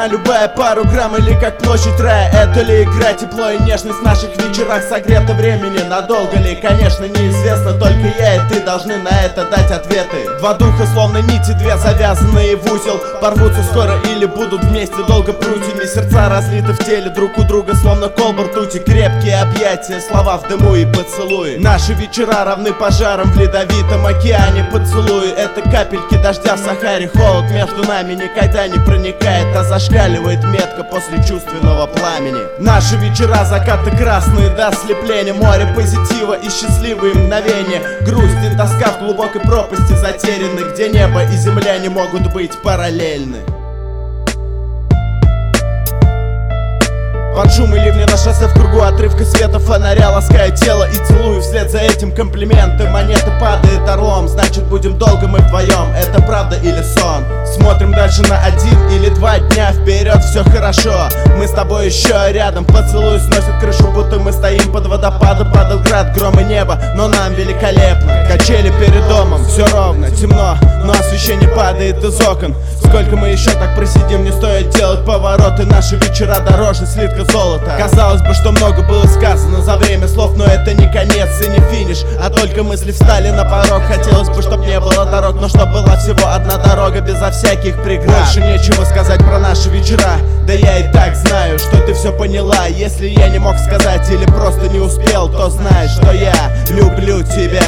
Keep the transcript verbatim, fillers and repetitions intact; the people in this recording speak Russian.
цена, любая пару грамм или как площадь рая. Это ли игра, тепло и нежность в наших вечерах согрето времени? Надолго ли? Конечно, неизвестно, только я и ты должны на это дать ответы. Два духа словно нити, две завязанные в узел, порвутся скоро или будут вместе долго прутьями. Сердца разлиты в теле друг у друга, словно колба ртути. Крепкие объятия, слова в дыму и поцелуи. Наши вечера равны пожарам в ледовитом океане. Поцелуи — это капельки дождя в Сахаре. Холод между нами никогда не проникает, а зашкаливает метко после чувственного пламени. Наши вечера закаты красные до ослепления. Море позитива и счастливые мгновения. Грусть и тоска в глубокой пропасти затеряны, где небо и земля не могут быть параллельны. Под шум и ливни на шоссе в кругу отрывка света фонаря ласкаю тело и целую вслед за этим комплименты. Монета падает орлом, значит будем долго мы вдвоем. Это правда или сон? Смотрим дальше на один или два дня вперед, все хорошо. Мы с тобой еще рядом, поцелуй сносит крышу, будто мы стоим под водопадом. Падал град, гром и небо, но нам великолепно. Качели перед домом, все ровно, темно, но освещение падает из окон. Сколько мы еще так просидим, не стоит делать повороты. Наши вечера дороже слитка золота. Казалось бы, что много было сказано за время слов, но это не конец и не финиш, а только мысли встали на порог. Хотелось бы, чтоб не было дорог, но чтоб была всего одна дорога безо всяких преград. Больше нечего сказать про наши вечера, да я и так знаю, что ты все поняла. Если я не мог сказать или просто не успел, то знай, что я люблю тебя.